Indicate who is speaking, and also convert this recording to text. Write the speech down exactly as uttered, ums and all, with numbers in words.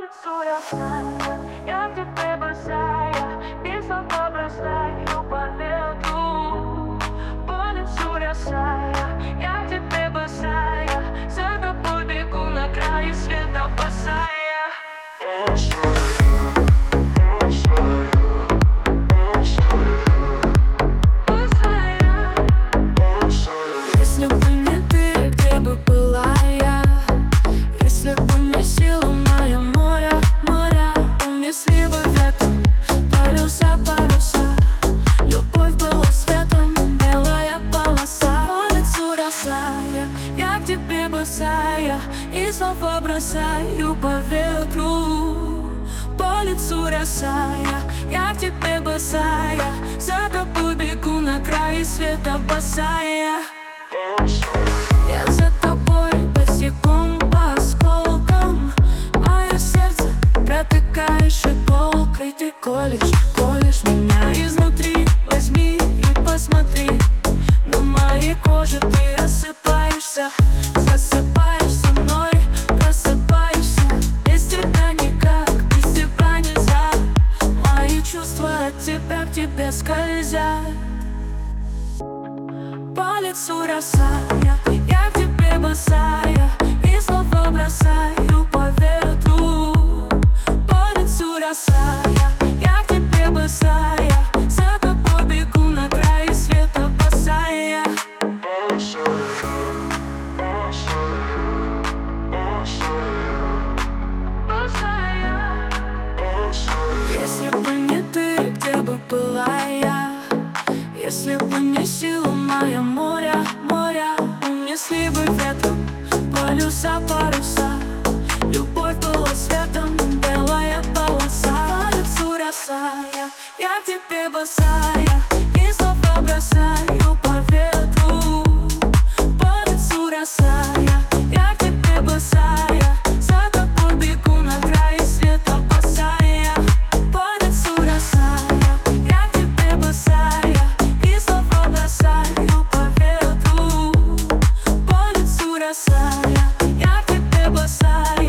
Speaker 1: лицу я знаю, я в тебе босая, и слова бросаю по ветру. По лицу росая, я в тебе босая, за тобой бегу на край света босая. Если бы не ты, где бы была я? Если бы не сила моя, моя, моря, унесли бы ветром паруса, паруса. Любовь была светом, белая полоса. По лицу росая, я к тебе босая, и слова бросаю по ветру. По лицу росая, я к тебе босая, за тобой бегу на край света босая. Я за тобой босиком по осколкам, мое сердце протыкаешь иголкой. Ты колешь, колешь меня изнутри. Возьми и посмотри, на моей коже ты рассыпаешься, засыпаешь со мной, просыпаешься. Без тебя никак, без тебя нельзя. Мои чувства от тебя к тебе скользят. По лицу росая, я к тебе босая, и слова бросаю по ветру. По лицу росая, я к тебе босая, за тобой бегу на край света босая. Если бы не ты, где бы была я? Если бы не сила моя, моря, моря, унесли бы ветром полюса, паруса. Любовь была светом, белая полоса. По лицу росая, я к тебе босая, и слова бросаю по ветру. По лицу росая, я к тебе босая, за тобой бегу на край света босая. По лицу росая, я к тебе босая, и слова бросаю по ветру. По лицу росая, я к тебе босая.